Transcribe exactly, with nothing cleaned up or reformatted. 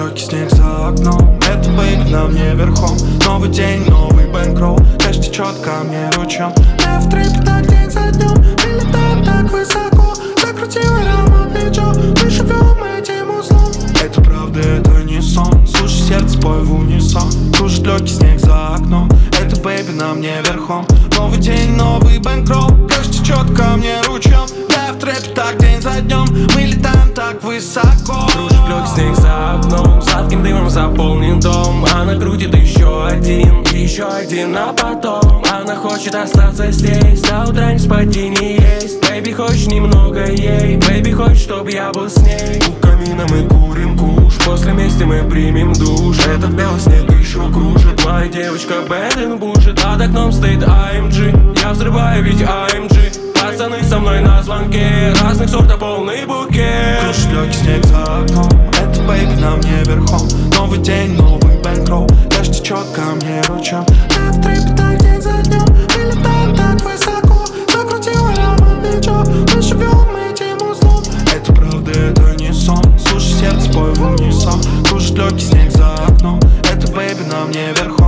легкий снег за окном. Это бэйби на мне верхом. Новый день, новый бэнкролл. Дождь течет ко мне ручьем. Я в трипе так день за днем. Прилетаем так высоко. Закрутил ароматный джо. Мы живем этим узлом. Это правда, это не сон. Слушай, сердце, пой в унисон. Кружит легкий снег за окном. Это бэйби на мне верхом. Новый день, новый бэнкролл. Дождь течет ко мне ручьем. Я в трэпе так день за днем. Мы летаем так высоко. Кружит легкий снег за окном. Сладким дымом заполнен дом. Она крутит еще один, еще один, а потом она хочет остаться здесь. До утра не спать и не есть. Бэйби хочет немного ей. Бэйби хочет, чтоб я был с ней. У камина мы курим куш. После вместе мы примем душ. Этот белый снег еще кружит. Моя девочка bad and bullshit. Под окном стоит эй эм джи. Я взрываю, ведь эй эм джи. Пацаны со мной на звонке. Разных сортов полный букет. Кружит легкий снег за окном. Это бэйби на мне верхом. Новый день, новый бэнкролл. Дождь течет ко мне ручьем. Я в трипе так день за днем. Мы летаем так высоко. Закрутил ароматный джо. Мы живем этим узлом. Это правда, это не сон. Слушай, сердце, пой в унисон. Кружит легкий снег за окном. Это бэйби на мне верхом.